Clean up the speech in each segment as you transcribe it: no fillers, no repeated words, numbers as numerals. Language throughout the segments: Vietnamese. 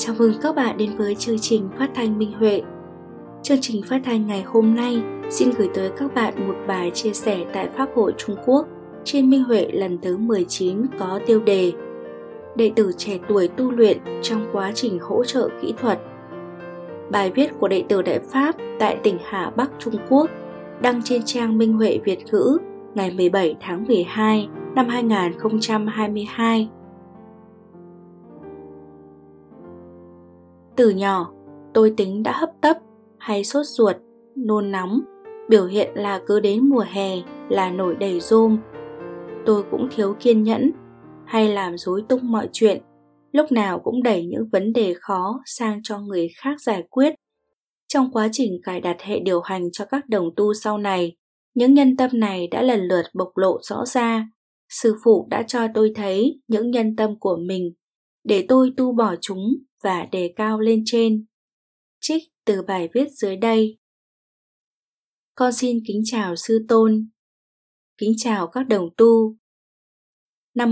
Chào mừng các bạn đến với chương trình phát thanh Minh Huệ. Chương trình phát thanh ngày hôm nay xin gửi tới các bạn một bài chia sẻ tại Pháp hội Trung Quốc trên Minh Huệ lần thứ 19 có tiêu đề Đệ tử trẻ tuổi tu luyện trong quá trình hỗ trợ kỹ thuật. Bài viết của đệ tử Đại Pháp tại tỉnh Hà Bắc Trung Quốc đăng trên trang Minh Huệ Việt ngữ ngày 17 tháng 12 năm 2022. Từ nhỏ, tôi tính đã hấp tấp hay sốt ruột, nôn nóng, biểu hiện là cứ đến mùa hè là nổi đầy rôm. Tôi cũng thiếu kiên nhẫn, hay làm rối tung mọi chuyện, lúc nào cũng đẩy những vấn đề khó sang cho người khác giải quyết. Trong quá trình cài đặt hệ điều hành cho các đồng tu sau này, những nhân tâm này đã lần lượt bộc lộ rõ ra. Sư phụ đã cho tôi thấy những nhân tâm của mình, để tôi tu bỏ chúng và đề cao lên trên. Trích từ bài viết dưới đây. Con xin kính chào Sư Tôn. Kính chào các đồng tu. Năm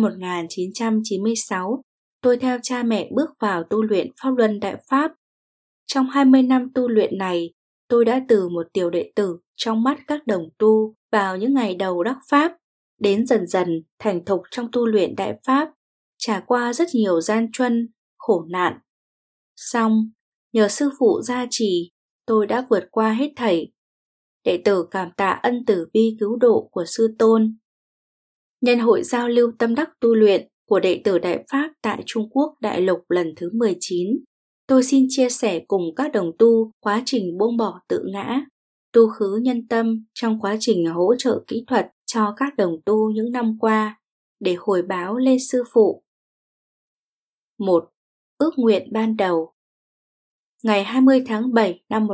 1996, tôi theo cha mẹ bước vào tu luyện Pháp Luân Đại Pháp. Trong 20 năm tu luyện này, tôi đã từ một tiểu đệ tử trong mắt các đồng tu vào những ngày đầu đắc Pháp, đến dần dần thành thục trong tu luyện Đại Pháp, trải qua rất nhiều gian truân, khổ nạn. Xong, nhờ sư phụ gia trì, tôi đã vượt qua hết thảy. Đệ tử cảm tạ ân từ bi cứu độ của Sư Tôn. Nhân hội giao lưu tâm đắc tu luyện của đệ tử Đại Pháp tại Trung Quốc Đại Lục lần thứ 19, tôi xin chia sẻ cùng các đồng tu quá trình buông bỏ tự ngã, tu khứ nhân tâm trong quá trình hỗ trợ kỹ thuật cho các đồng tu những năm qua để hồi báo lên sư phụ. 1. Ước nguyện ban đầu. Ngày 20 tháng 7 năm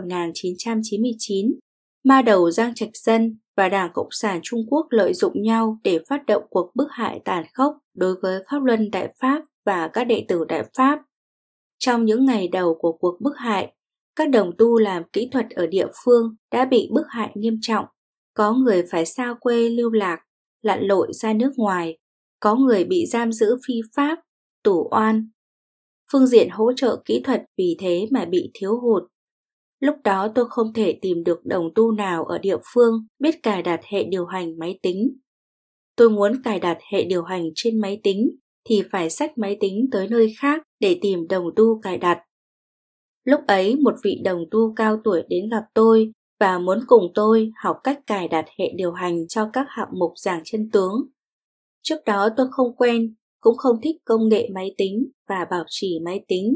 1999, ma đầu Giang Trạch Dân và Đảng Cộng sản Trung Quốc lợi dụng nhau để phát động cuộc bức hại tàn khốc đối với Pháp Luân Đại Pháp và các đệ tử Đại Pháp. Trong những ngày đầu của cuộc bức hại, các đồng tu làm kỹ thuật ở địa phương đã bị bức hại nghiêm trọng. Có người phải xa quê lưu lạc, lặn lội ra nước ngoài, có người bị giam giữ phi pháp, tù oan. Phương diện hỗ trợ kỹ thuật vì thế mà bị thiếu hụt. Lúc đó tôi không thể tìm được đồng tu nào ở địa phương biết cài đặt hệ điều hành máy tính. Tôi muốn cài đặt hệ điều hành trên máy tính thì phải xách máy tính tới nơi khác để tìm đồng tu cài đặt. Lúc ấy một vị đồng tu cao tuổi đến gặp tôi và muốn cùng tôi học cách cài đặt hệ điều hành cho các hạng mục giảng chân tướng. Trước đó tôi không quen, cũng không thích công nghệ máy tính và bảo trì máy tính.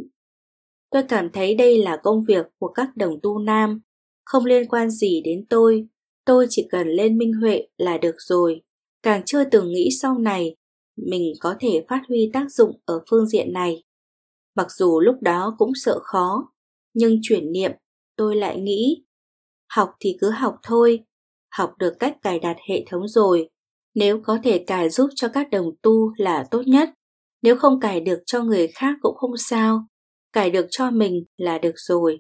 Tôi cảm thấy đây là công việc của các đồng tu nam, không liên quan gì đến tôi chỉ cần lên Minh Huệ là được rồi. Càng chưa từng nghĩ sau này mình có thể phát huy tác dụng ở phương diện này. Mặc dù lúc đó cũng sợ khó, nhưng chuyển niệm tôi lại nghĩ, học thì cứ học thôi, học được cách cài đặt hệ thống rồi. Nếu có thể cài giúp cho các đồng tu là tốt nhất, nếu không cài được cho người khác cũng không sao, cài được cho mình là được rồi.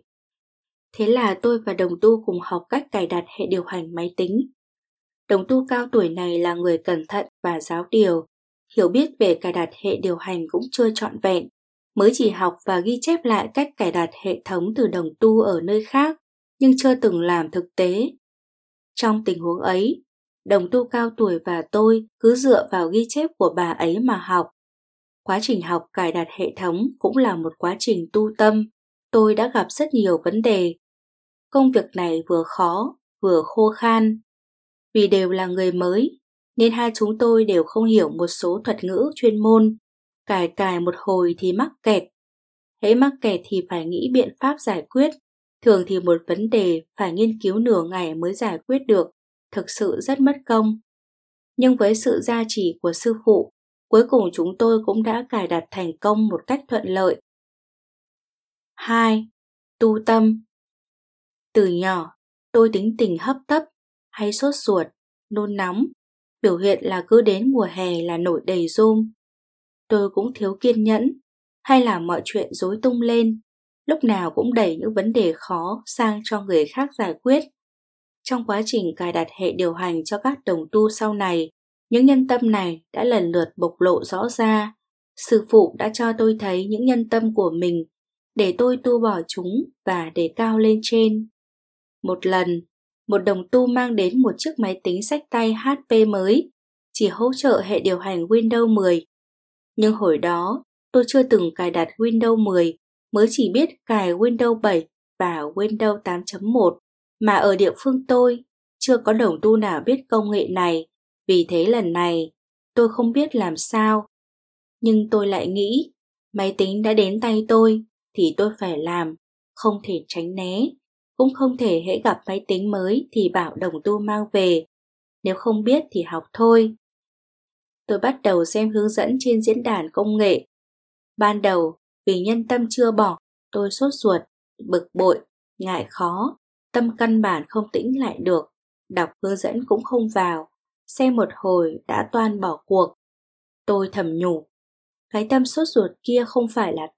Thế là tôi và đồng tu cùng học cách cài đặt hệ điều hành máy tính. Đồng tu cao tuổi này là người cẩn thận và giáo điều, hiểu biết về cài đặt hệ điều hành cũng chưa trọn vẹn, mới chỉ học và ghi chép lại cách cài đặt hệ thống từ đồng tu ở nơi khác, nhưng chưa từng làm thực tế. Trong tình huống ấy, đồng tu cao tuổi và tôi cứ dựa vào ghi chép của bà ấy mà học. Quá trình học cài đặt hệ thống cũng là một quá trình tu tâm. Tôi đã gặp rất nhiều vấn đề. Công việc này vừa khó, vừa khô khan. Vì đều là người mới, nên hai chúng tôi đều không hiểu một số thuật ngữ chuyên môn. Cài một hồi thì mắc kẹt. Hễ mắc kẹt thì phải nghĩ biện pháp giải quyết. Thường thì một vấn đề phải nghiên cứu nửa ngày mới giải quyết được. Thực sự rất mất công. Nhưng với sự gia trì của sư phụ, cuối cùng chúng tôi cũng đã cài đặt thành công một cách thuận lợi. 2. Tu tâm. Từ nhỏ, tôi tính tình hấp tấp, hay sốt ruột, nôn nóng, biểu hiện là cứ đến mùa hè là nổi đầy rôm. Tôi cũng thiếu kiên nhẫn, hay làm mọi chuyện rối tung lên, lúc nào cũng đẩy những vấn đề khó sang cho người khác giải quyết. Trong quá trình cài đặt hệ điều hành cho các đồng tu sau này, những nhân tâm này đã lần lượt bộc lộ rõ ra. Sư phụ đã cho tôi thấy những nhân tâm của mình, để tôi tu bỏ chúng và đề cao lên trên. Một lần, một đồng tu mang đến một chiếc máy tính xách tay HP mới, chỉ hỗ trợ hệ điều hành Windows 10. Nhưng hồi đó, tôi chưa từng cài đặt Windows 10, mới chỉ biết cài Windows 7 và Windows 8.1, mà ở địa phương tôi, chưa có đồng tu nào biết công nghệ này, vì thế lần này, tôi không biết làm sao. Nhưng tôi lại nghĩ, máy tính đã đến tay tôi, thì tôi phải làm, không thể tránh né, cũng không thể hễ gặp máy tính mới thì bảo đồng tu mang về, nếu không biết thì học thôi. Tôi bắt đầu xem hướng dẫn trên diễn đàn công nghệ. Ban đầu, vì nhân tâm chưa bỏ, tôi sốt ruột, bực bội, ngại khó, tâm căn bản không tĩnh lại được, đọc hướng dẫn cũng không vào, xem một hồi đã toan bỏ cuộc. Tôi thầm nhủ, cái tâm sốt ruột kia không phải là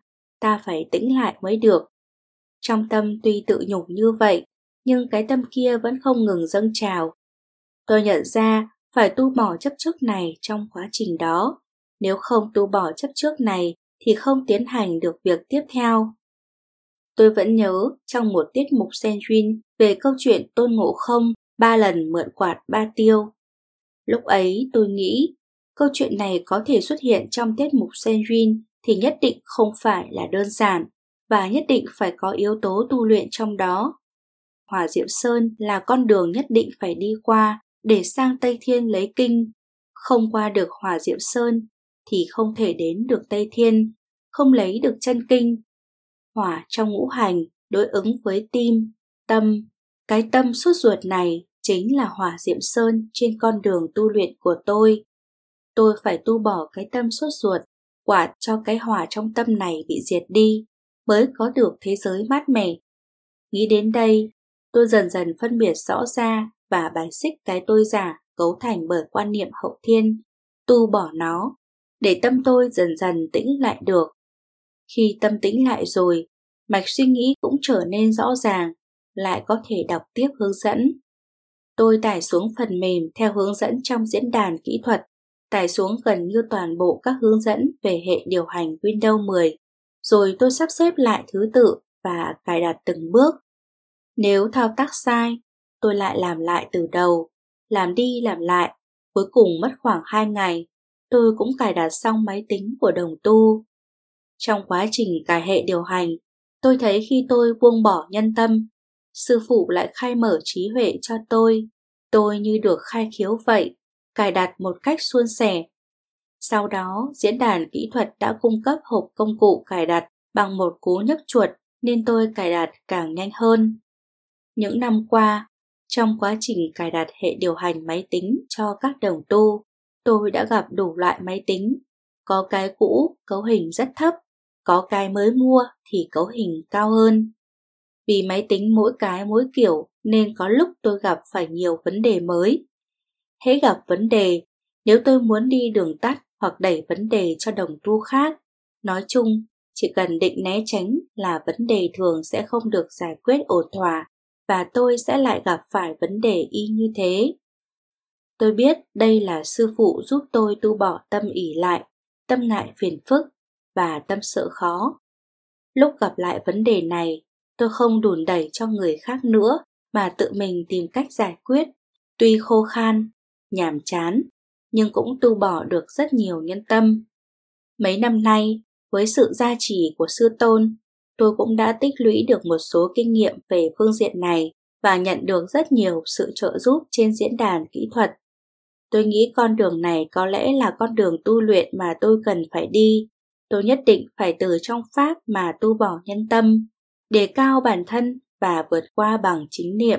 ta phải tĩnh lại mới được. Trong tâm tuy tự nhủ như vậy, nhưng cái tâm kia vẫn không ngừng dâng trào. Tôi nhận ra phải tu bỏ chấp trước này trong quá trình đó. Nếu không tu bỏ chấp trước này thì không tiến hành được việc tiếp theo. Tôi vẫn nhớ trong một tiết mục Senjin về câu chuyện Tôn Ngộ Không 3 lần mượn quạt 3 tiêu. Lúc ấy tôi nghĩ câu chuyện này có thể xuất hiện trong tiết mục Senjin thì nhất định không phải là đơn giản và nhất định phải có yếu tố tu luyện trong đó. Hỏa Diệm Sơn là con đường nhất định phải đi qua để sang Tây Thiên lấy kinh. Không qua được Hỏa Diệm Sơn thì không thể đến được Tây Thiên, không lấy được chân kinh. Hỏa trong ngũ hành đối ứng với tim, tâm. Cái tâm sốt ruột này chính là Hỏa Diệm Sơn trên con đường tu luyện của tôi. Tôi phải tu bỏ cái tâm sốt ruột, quạt cho cái hỏa trong tâm này bị diệt đi, mới có được thế giới mát mẻ. Nghĩ đến đây, tôi dần dần phân biệt rõ ra và bài xích cái tôi giả cấu thành bởi quan niệm hậu thiên, tu bỏ nó, để tâm tôi dần dần tĩnh lại được. Khi tâm tĩnh lại rồi, mạch suy nghĩ cũng trở nên rõ ràng, lại có thể đọc tiếp hướng dẫn. Tôi tải xuống phần mềm theo hướng dẫn trong diễn đàn kỹ thuật, tải xuống gần như toàn bộ các hướng dẫn về hệ điều hành Windows 10, rồi tôi sắp xếp lại thứ tự và cài đặt từng bước. Nếu thao tác sai, tôi lại làm lại từ đầu, làm đi làm lại, cuối cùng mất khoảng 2 ngày, tôi cũng cài đặt xong máy tính của đồng tu. Trong quá trình cài hệ điều hành, tôi thấy khi tôi buông bỏ nhân tâm, sư phụ lại khai mở trí huệ cho tôi như được khai khiếu vậy, cài đặt một cách suôn sẻ. Sau đó, diễn đàn kỹ thuật đã cung cấp hộp công cụ cài đặt bằng một cú nhấp chuột nên tôi cài đặt càng nhanh hơn. Những năm qua, trong quá trình cài đặt hệ điều hành máy tính cho các đồng tu, tôi đã gặp đủ loại máy tính. Có cái cũ cấu hình rất thấp, có cái mới mua thì cấu hình cao hơn. Vì máy tính mỗi cái mỗi kiểu nên có lúc tôi gặp phải nhiều vấn đề mới. Hễ gặp vấn đề, nếu tôi muốn đi đường tắt hoặc đẩy vấn đề cho đồng tu khác, nói chung chỉ cần định né tránh là vấn đề thường sẽ không được giải quyết ổn thỏa và tôi sẽ lại gặp phải vấn đề y như thế. Tôi biết đây là sư phụ giúp tôi tu bỏ tâm ỷ lại, tâm ngại phiền phức và tâm sợ khó. Lúc gặp lại vấn đề này, tôi không đùn đẩy cho người khác nữa mà tự mình tìm cách giải quyết. Tuy khô khan, nhàm chán, nhưng cũng tu bỏ được rất nhiều nhân tâm. Mấy năm nay, với sự gia trì của sư tôn, tôi cũng đã tích lũy được một số kinh nghiệm về phương diện này và nhận được rất nhiều sự trợ giúp trên diễn đàn kỹ thuật. Tôi nghĩ con đường này có lẽ là con đường tu luyện mà tôi cần phải đi. Tôi nhất định phải từ trong pháp mà tu bỏ nhân tâm, đề cao bản thân và vượt qua bằng chính niệm.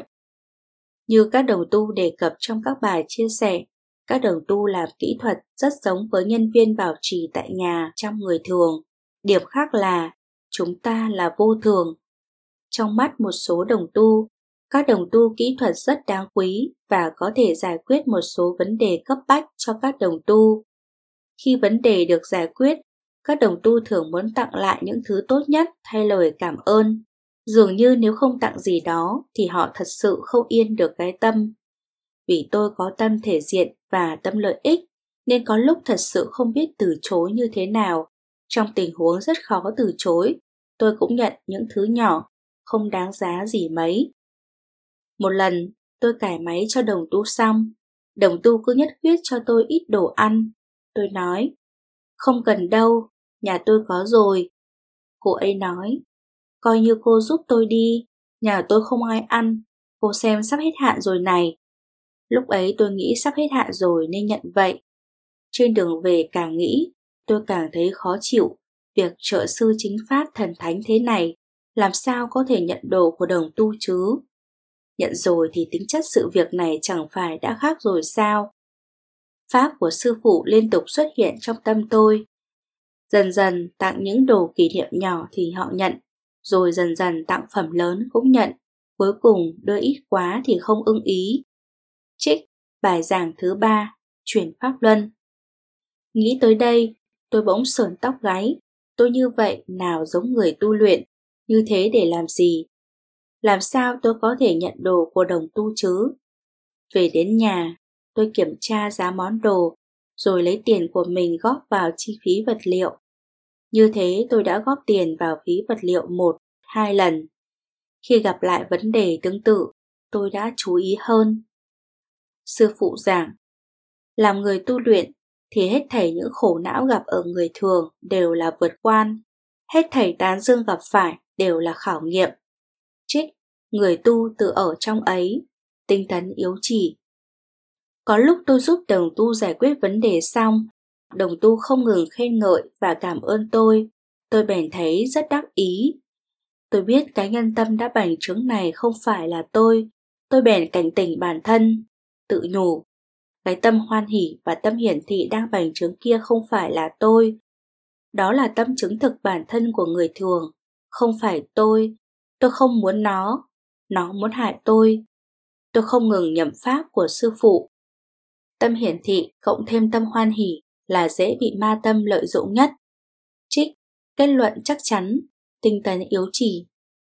Như các đồng tu đề cập trong các bài chia sẻ, các đồng tu làm kỹ thuật rất giống với nhân viên bảo trì tại nhà trong người thường. Điểm khác là chúng ta là vô thường. Trong mắt một số đồng tu, các đồng tu kỹ thuật rất đáng quý và có thể giải quyết một số vấn đề cấp bách cho các đồng tu. Khi vấn đề được giải quyết, các đồng tu thường muốn tặng lại những thứ tốt nhất thay lời cảm ơn. Dường như nếu không tặng gì đó thì họ thật sự không yên được cái tâm. Vì tôi có tâm thể diện và tâm lợi ích nên có lúc thật sự không biết từ chối như thế nào. Trong tình huống rất khó từ chối, tôi cũng nhận những thứ nhỏ, không đáng giá gì mấy. Một lần, tôi cải máy cho đồng tu xong, đồng tu cứ nhất quyết cho tôi ít đồ ăn. Tôi nói, không cần đâu, nhà tôi có rồi. Cô ấy nói, coi như cô giúp tôi đi, nhà tôi không ai ăn, cô xem sắp hết hạn rồi này. Lúc ấy tôi nghĩ sắp hết hạn rồi nên nhận vậy. Trên đường về càng nghĩ, tôi càng thấy khó chịu. Việc trợ sư chính pháp thần thánh thế này, làm sao có thể nhận đồ của đồng tu chứ? Nhận rồi thì tính chất sự việc này chẳng phải đã khác rồi sao? Pháp của sư phụ liên tục xuất hiện trong tâm tôi. Dần dần tặng những đồ kỷ niệm nhỏ thì họ nhận, rồi dần dần tặng phẩm lớn cũng nhận, cuối cùng đưa ít quá thì không ưng ý. Trích bài giảng thứ 3, chuyển pháp luân. Nghĩ tới đây, tôi bỗng sởn tóc gáy. Tôi như vậy nào giống người tu luyện, như thế để làm gì? Làm sao tôi có thể nhận đồ của đồng tu chứ? Về đến nhà, tôi kiểm tra giá món đồ, rồi lấy tiền của mình góp vào chi phí vật liệu. Như thế tôi đã góp tiền vào phí vật liệu 1-2 lần. Khi gặp lại vấn đề tương tự, tôi đã chú ý hơn. Sư phụ giảng, làm người tu luyện thì hết thảy những khổ não gặp ở người thường đều là vượt quan, hết thảy tán dương gặp phải đều là khảo nghiệm. Trích, người tu tự ở trong ấy, tinh tấn yếu chỉ. Có lúc tôi giúp đồng tu giải quyết vấn đề xong, đồng tu không ngừng khen ngợi và cảm ơn tôi bèn thấy rất đắc ý. Tôi biết cái nhân tâm đã bành trướng này không phải là tôi bèn cảnh tỉnh bản thân, tự nhủ. Cái tâm hoan hỷ và tâm hiển thị đang bành trướng kia không phải là tôi. Đó là tâm chứng thực bản thân của người thường, không phải tôi. Tôi không muốn nó muốn hại tôi. Tôi không ngừng nhầm pháp của sư phụ. Tâm hiển thị cộng thêm tâm hoan hỷ là dễ bị ma tâm lợi dụng nhất. Trích, kết luận chắc chắn, tinh tấn yếu chỉ.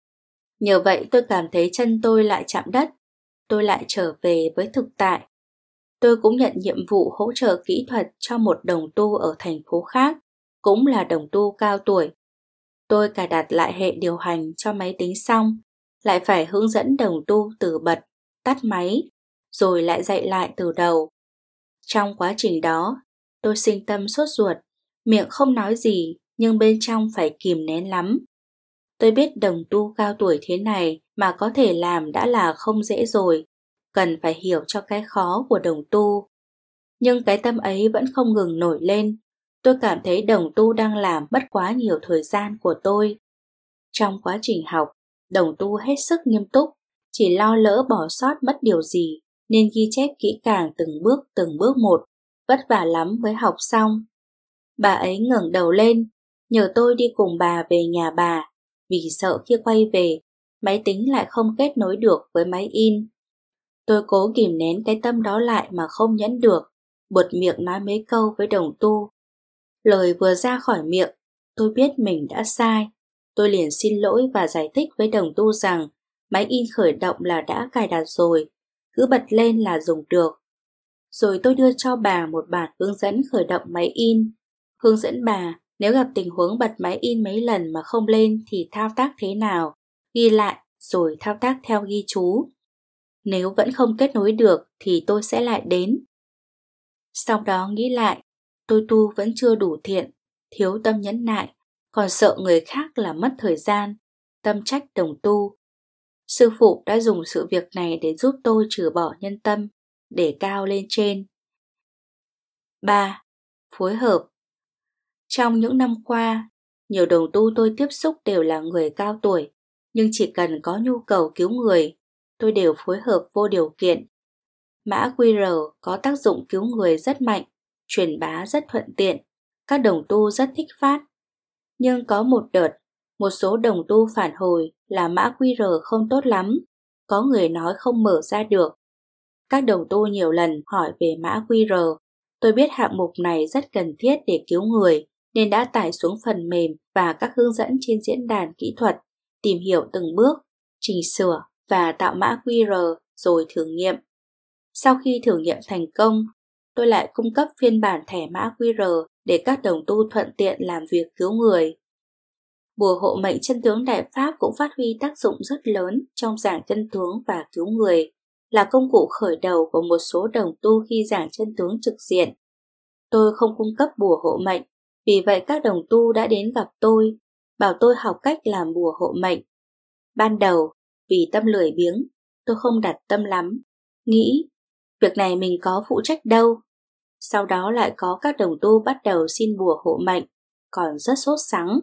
Nhờ vậy tôi cảm thấy chân tôi lại chạm đất, tôi lại trở về với thực tại. Tôi cũng nhận nhiệm vụ hỗ trợ kỹ thuật cho một đồng tu ở thành phố khác, cũng là đồng tu cao tuổi. Tôi cài đặt lại hệ điều hành cho máy tính xong, lại phải hướng dẫn đồng tu từ bật, tắt máy, rồi lại dạy lại từ đầu. Trong quá trình đó, tôi sinh tâm sốt ruột, miệng không nói gì nhưng bên trong phải kìm nén lắm. Tôi biết đồng tu cao tuổi thế này mà có thể làm đã là không dễ rồi, cần phải hiểu cho cái khó của đồng tu. Nhưng cái tâm ấy vẫn không ngừng nổi lên. Tôi cảm thấy đồng tu đang làm mất quá nhiều thời gian của tôi. Trong quá trình học, đồng tu hết sức nghiêm túc, chỉ lo lỡ bỏ sót mất điều gì nên ghi chép kỹ càng từng bước một, vất vả lắm mới học xong. Bà ấy ngẩng đầu lên, nhờ tôi đi cùng bà về nhà bà, vì sợ khi quay về, máy tính lại không kết nối được với máy in. Tôi cố kìm nén cái tâm đó lại mà không nhẫn được, buột miệng nói mấy câu với đồng tu. Lời vừa ra khỏi miệng, tôi biết mình đã sai. Tôi liền xin lỗi và giải thích với đồng tu rằng máy in khởi động là đã cài đặt rồi, cứ bật lên là dùng được. Rồi tôi đưa cho bà một bản hướng dẫn khởi động máy in. Hướng dẫn bà nếu gặp tình huống bật máy in mấy lần mà không lên thì thao tác thế nào, ghi lại rồi thao tác theo ghi chú. Nếu vẫn không kết nối được thì tôi sẽ lại đến. Sau đó nghĩ lại, tôi tu vẫn chưa đủ thiện, thiếu tâm nhẫn nại, còn sợ người khác là mất thời gian, tâm trách đồng tu. Sư phụ đã dùng sự việc này để giúp tôi trừ bỏ nhân tâm, để cao lên trên. 3. Phối hợp. Trong những năm qua, nhiều đồng tu tôi tiếp xúc đều là người cao tuổi, nhưng chỉ cần có nhu cầu cứu người, tôi đều phối hợp vô điều kiện. Mã QR có tác dụng cứu người rất mạnh, truyền bá rất thuận tiện, các đồng tu rất thích phát. Nhưng có một đợt, một số đồng tu phản hồi là mã QR không tốt lắm, có người nói không mở ra được. Các đồng tu nhiều lần hỏi về mã QR, tôi biết hạng mục này rất cần thiết để cứu người, nên đã tải xuống phần mềm và các hướng dẫn trên diễn đàn kỹ thuật, tìm hiểu từng bước, chỉnh sửa và tạo mã QR rồi thử nghiệm. Sau khi thử nghiệm thành công, tôi lại cung cấp phiên bản thẻ mã QR để các đồng tu thuận tiện làm việc cứu người. Bùa hộ mệnh chân tướng Đại Pháp cũng phát huy tác dụng rất lớn trong giảng chân tướng và cứu người, là công cụ khởi đầu của một số đồng tu khi giảng chân tướng trực diện. Tôi không cung cấp bùa hộ mệnh, vì vậy các đồng tu đã đến gặp tôi, bảo tôi học cách làm bùa hộ mệnh. Ban đầu, vì tâm lười biếng, tôi không đặt tâm lắm, nghĩ việc này mình có phụ trách đâu. Sau đó lại có các đồng tu bắt đầu xin bùa hộ mệnh, còn rất sốt sắng.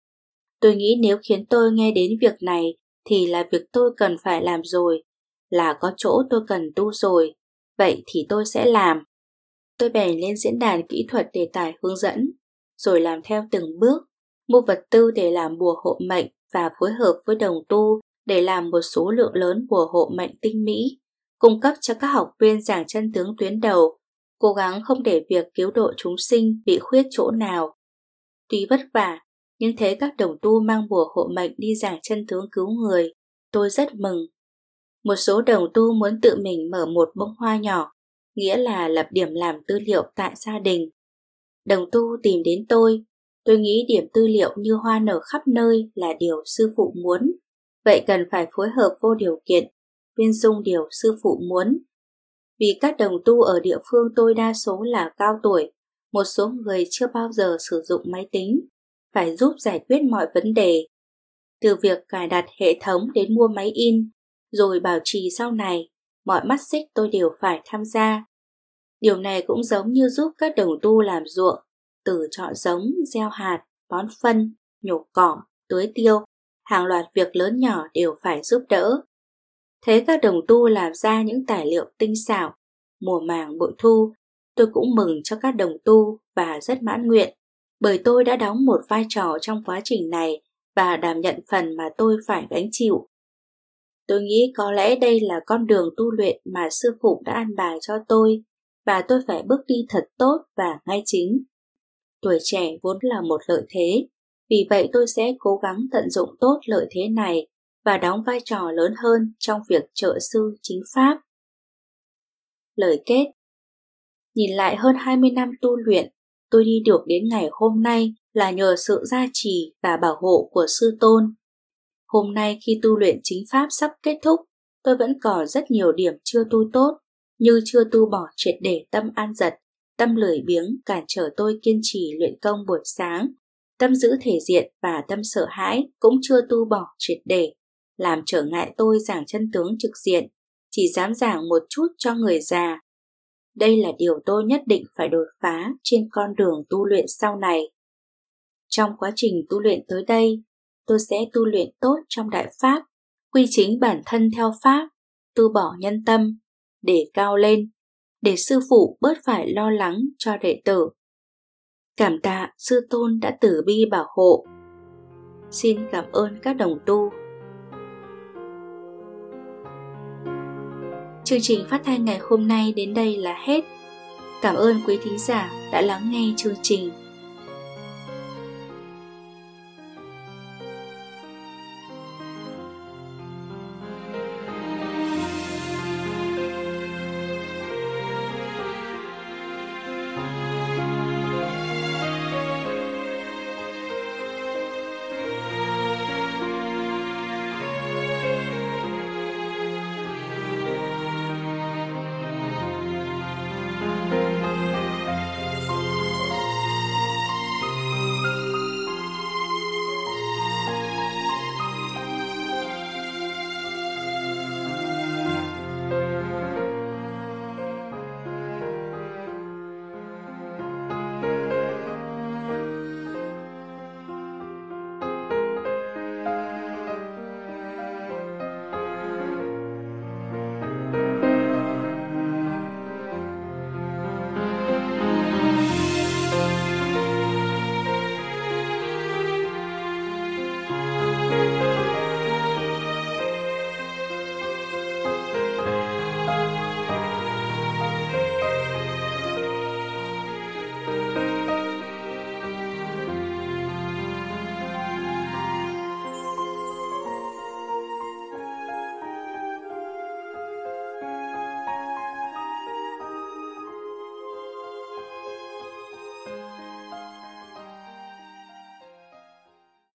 Tôi nghĩ nếu khiến tôi nghe đến việc này thì là việc tôi cần phải làm rồi, là có chỗ tôi cần tu rồi, vậy thì tôi sẽ làm. Tôi bèn lên diễn đàn kỹ thuật đề tài hướng dẫn, rồi làm theo từng bước, mua vật tư để làm bùa hộ mệnh và phối hợp với đồng tu để làm một số lượng lớn bùa hộ mệnh tinh mỹ, cung cấp cho các học viên giảng chân tướng tuyến đầu, cố gắng không để việc cứu độ chúng sinh bị khuyết chỗ nào. Tuy vất vả, nhưng thấy các đồng tu mang bùa hộ mệnh đi giảng chân tướng cứu người, tôi rất mừng. Một số đồng tu muốn tự mình mở một bông hoa nhỏ, nghĩa là lập điểm làm tư liệu tại gia đình. Đồng tu tìm đến tôi nghĩ điểm tư liệu như hoa nở khắp nơi là điều sư phụ muốn, vậy cần phải phối hợp vô điều kiện, viên dung điều sư phụ muốn. Vì các đồng tu ở địa phương tôi đa số là cao tuổi, một số người chưa bao giờ sử dụng máy tính, phải giúp giải quyết mọi vấn đề. Từ việc cài đặt hệ thống đến mua máy in, rồi bảo trì sau này, mọi mắt xích tôi đều phải tham gia. Điều này cũng giống như giúp các đồng tu làm ruộng, từ chọn giống, gieo hạt, bón phân, nhổ cỏ, tưới tiêu, hàng loạt việc lớn nhỏ đều phải giúp đỡ. Thấy các đồng tu làm ra những tài liệu tinh xảo, mùa màng bội thu, tôi cũng mừng cho các đồng tu và rất mãn nguyện, bởi tôi đã đóng một vai trò trong quá trình này và đảm nhận phần mà tôi phải gánh chịu. Tôi nghĩ có lẽ đây là con đường tu luyện mà sư phụ đã an bài cho tôi, và tôi phải bước đi thật tốt và ngay chính. Tuổi trẻ vốn là một lợi thế, vì vậy tôi sẽ cố gắng tận dụng tốt lợi thế này và đóng vai trò lớn hơn trong việc trợ sư chính pháp. Lời kết. Nhìn lại hơn 20 năm tu luyện, tôi đi được đến ngày hôm nay là nhờ sự gia trì và bảo hộ của sư tôn. Hôm nay khi tu luyện chính pháp sắp kết thúc, tôi vẫn còn rất nhiều điểm chưa tu tốt, như chưa tu bỏ triệt để tâm an giật, tâm lười biếng cản trở tôi kiên trì luyện công buổi sáng, tâm giữ thể diện và tâm sợ hãi cũng chưa tu bỏ triệt để, làm trở ngại tôi giảng chân tướng trực diện, chỉ dám giảng một chút cho người già. Đây là điều tôi nhất định phải đột phá trên con đường tu luyện sau này. Trong quá trình tu luyện tới đây, tôi sẽ tu luyện tốt trong Đại Pháp, quy chính bản thân theo Pháp, từ bỏ nhân tâm, để cao lên, để sư phụ bớt phải lo lắng cho đệ tử. Cảm tạ sư tôn đã từ bi bảo hộ. Xin cảm ơn các đồng tu. Chương trình phát thanh ngày hôm nay đến đây là hết. Cảm ơn quý thính giả đã lắng nghe chương trình.